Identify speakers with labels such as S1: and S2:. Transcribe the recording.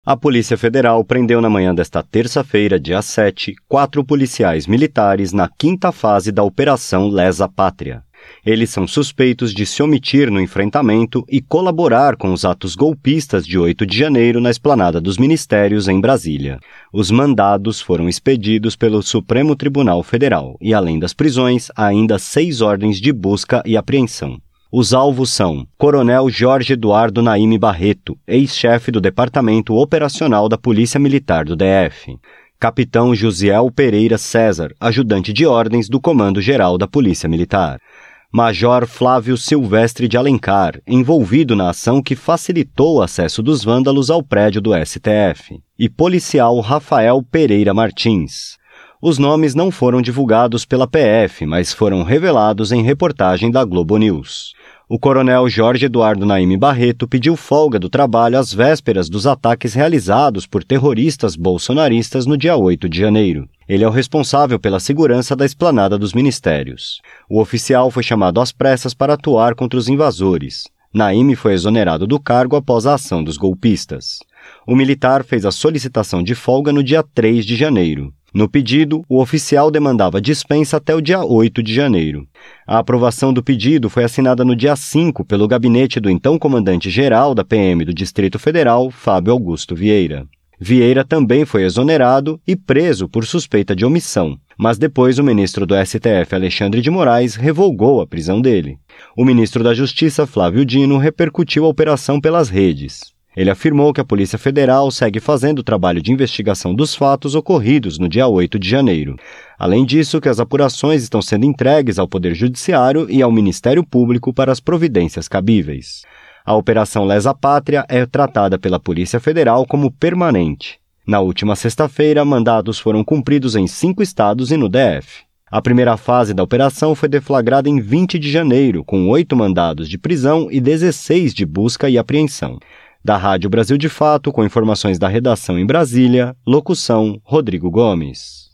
S1: A Polícia Federal prendeu na manhã desta terça-feira, dia 7, 4 policiais militares na 5ª fase da Operação Lesa Pátria. Eles são suspeitos de se omitir no enfrentamento e colaborar com os atos golpistas de 8 de janeiro na Esplanada dos Ministérios, em Brasília. Os mandados foram expedidos pelo Supremo Tribunal Federal e, além das prisões, há ainda 6 ordens de busca e apreensão. Os alvos são Coronel Jorge Eduardo Naime Barreto, ex-chefe do Departamento Operacional da Polícia Militar do DF. Capitão Josiel Pereira César, ajudante de ordens do Comando Geral da Polícia Militar. Major Flávio Silvestre de Alencar, envolvido na ação que facilitou o acesso dos vândalos ao prédio do STF. E policial Rafael Pereira Martins. Os nomes não foram divulgados pela PF, mas foram revelados em reportagem da Globo News. O coronel Jorge Eduardo Naime Barreto pediu folga do trabalho às vésperas dos ataques realizados por terroristas bolsonaristas no dia 8 de janeiro. Ele é o responsável pela segurança da Esplanada dos Ministérios. O oficial foi chamado às pressas para atuar contra os invasores. Naime foi exonerado do cargo após a ação dos golpistas. O militar fez a solicitação de folga no dia 3 de janeiro. No pedido, o oficial demandava dispensa até o dia 8 de janeiro. A aprovação do pedido foi assinada no dia 5 pelo gabinete do então comandante-geral da PM do Distrito Federal, Fábio Augusto Vieira. Vieira também foi exonerado e preso por suspeita de omissão, mas depois o ministro do STF, Alexandre de Moraes, revogou a prisão dele. O ministro da Justiça, Flávio Dino, repercutiu a operação pelas redes. Ele afirmou que a Polícia Federal segue fazendo o trabalho de investigação dos fatos ocorridos no dia 8 de janeiro. Além disso, que as apurações estão sendo entregues ao Poder Judiciário e ao Ministério Público para as providências cabíveis. A Operação Lesa Pátria é tratada pela Polícia Federal como permanente. Na última sexta-feira, mandados foram cumpridos em 5 estados e no DF. A primeira fase da operação foi deflagrada em 20 de janeiro, com 8 mandados de prisão e 16 de busca e apreensão. Da Rádio Brasil de Fato, com informações da redação em Brasília, locução Rodrigo Gomes.